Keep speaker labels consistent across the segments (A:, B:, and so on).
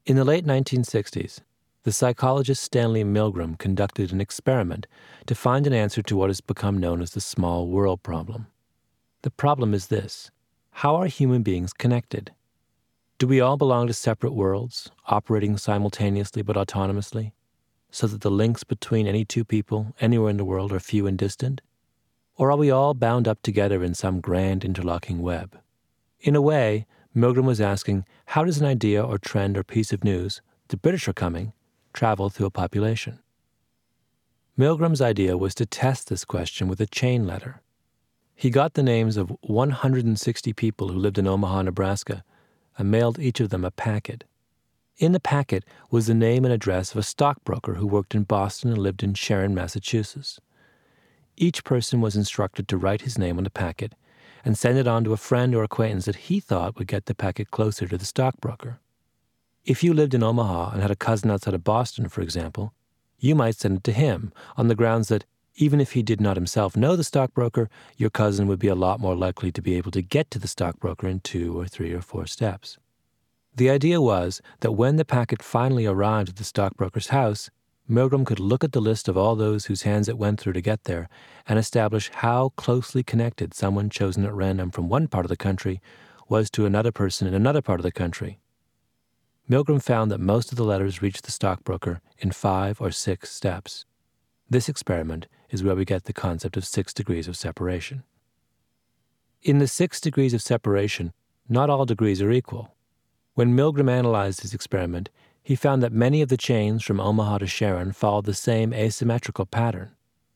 A: In the late 1960s, the psychologist Stanley Milgram conducted an experiment to find an answer to what has become known as the small world problem. The problem is this: how are human beings connected? Do we all belong to separate worlds, operating simultaneously but autonomously, so that the links between any two people anywhere in the world are few and distant? Or are we all bound up together in some grand interlocking web? In a way, Milgram was asking, how does an idea or trend or piece of news, the British are coming, travel through a population? Milgram's idea was to test this question with a chain letter. He got the names of 160 people who lived in Omaha, Nebraska, and mailed each of them a packet. In the packet was the name and address of a stockbroker who worked in Boston and lived in Sharon, Massachusetts. Each person was instructed to write his name on the packet and send it on to a friend or acquaintance that he thought would get the packet closer to the stockbroker. If you lived in Omaha and had a cousin outside of Boston, for example, you might send it to him on the grounds that even if he did not himself know the stockbroker, your cousin would be a lot more likely to be able to get to the stockbroker in 2 or 3 or 4 steps. The idea was that when the packet finally arrived at the stockbroker's house, Milgram could look at the list of all those whose hands it went through to get there and establish how closely connected someone chosen at random from one part of the country was to another person in another part of the country. Milgram found that most of the letters reached the stockbroker in 5 or 6 steps. This experiment is where we get the concept of 6 degrees of separation. In the 6 degrees of separation, not all degrees are equal. When Milgram analyzed his experiment, he found that many of the chains from Omaha to Sharon followed the same asymmetrical pattern.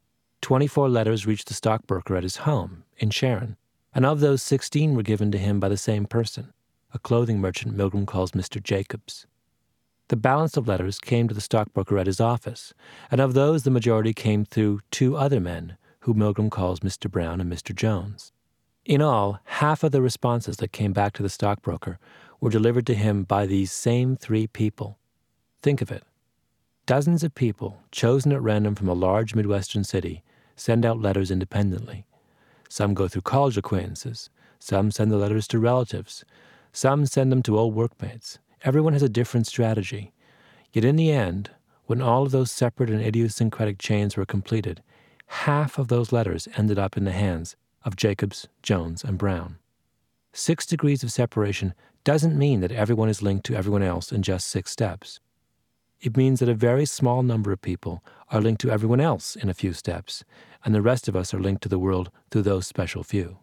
A: 24 letters reached the stockbroker at his home in Sharon, and of those 16 were given to him by the same person, a clothing merchant Milgram calls Mr. Jacobs. The balance of letters came to the stockbroker at his office, and of those the majority came through 2 other men, who Milgram calls Mr. Brown and Mr. Jones. In all, half of the responses that came back to the stockbroker were delivered to him by these same 3 people. Think of it. Dozens of people, chosen at random from a large Midwestern city, send out letters independently. Some go through college acquaintances. Some send the letters to relatives. Some send them to old workmates. Everyone has a different strategy. Yet in the end, when all of those separate and idiosyncratic chains were completed, half of those letters ended up in the hands of Jacobs, Jones, and Brown. 6 degrees of separation doesn't mean that everyone is linked to everyone else in just 6 steps. It means that a very small number of people are linked to everyone else in a few steps, and the rest of us are linked to the world through those special few.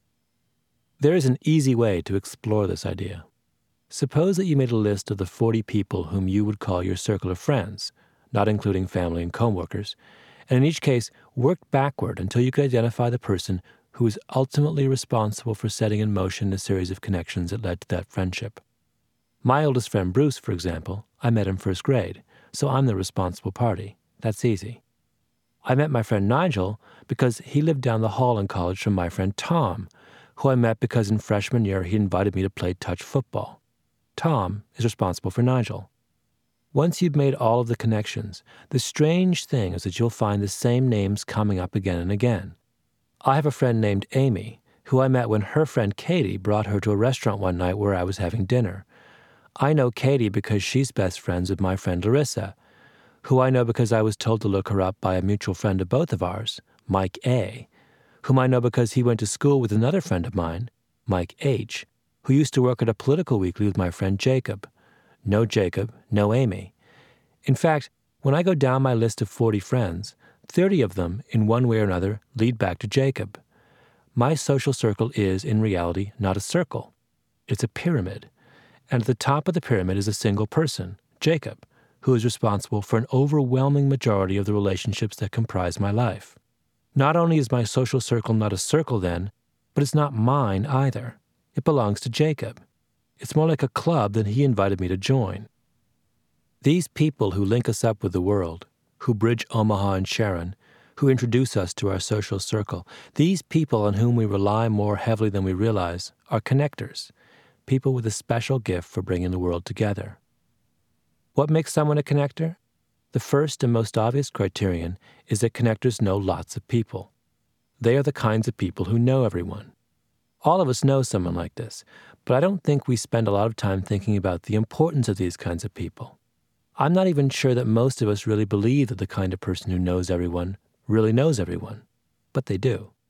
A: There is an easy way to explore this idea. Suppose that you made a list of the 40 people whom you would call your circle of friends, not including family and coworkers, and in each case worked backward until you could identify the person who is ultimately responsible for setting in motion a series of connections that led to that friendship. My oldest friend Bruce, for example, I met in 1st grade, so I'm the responsible party. That's easy. I met my friend Nigel because he lived down the hall in college from my friend Tom, who I met because in freshman year he invited me to play touch football. Tom is responsible for Nigel. Once you've made all of the connections, the strange thing is that you'll find the same names coming up again and again. I have a friend named Amy, who I met when her friend Katie brought her to a restaurant one night where I was having dinner. I know Katie because she's best friends with my friend Larissa, who I know because I was told to look her up by a mutual friend of both of ours, Mike A., whom I know because he went to school with another friend of mine, Mike H., who used to work at a political weekly with my friend Jacob. No Jacob, no Amy. In fact, when I go down my list of 40 friends, 30 of them, in one way or another, lead back to Jacob. My social circle is, in reality, not a circle. It's a pyramid. And at the top of the pyramid is a single person, Jacob, who is responsible for an overwhelming majority of the relationships that comprise my life. Not only is my social circle not a circle then, but it's not mine either. It belongs to Jacob. It's more like a club than he invited me to join. These people who link us up with the world, who bridge Omaha and Sharon, who introduce us to our social circle, these people on whom we rely more heavily than we realize, are connectors, people with a special gift for bringing the world together. What makes someone a connector? The first and most obvious criterion is that connectors know lots of people. They are the kinds of people who know everyone. All of us know someone like this, but I don't think we spend a lot of time thinking about the importance of these kinds of people. I'm not even sure that most of us really believe that the kind of person who knows everyone really knows everyone, but they do.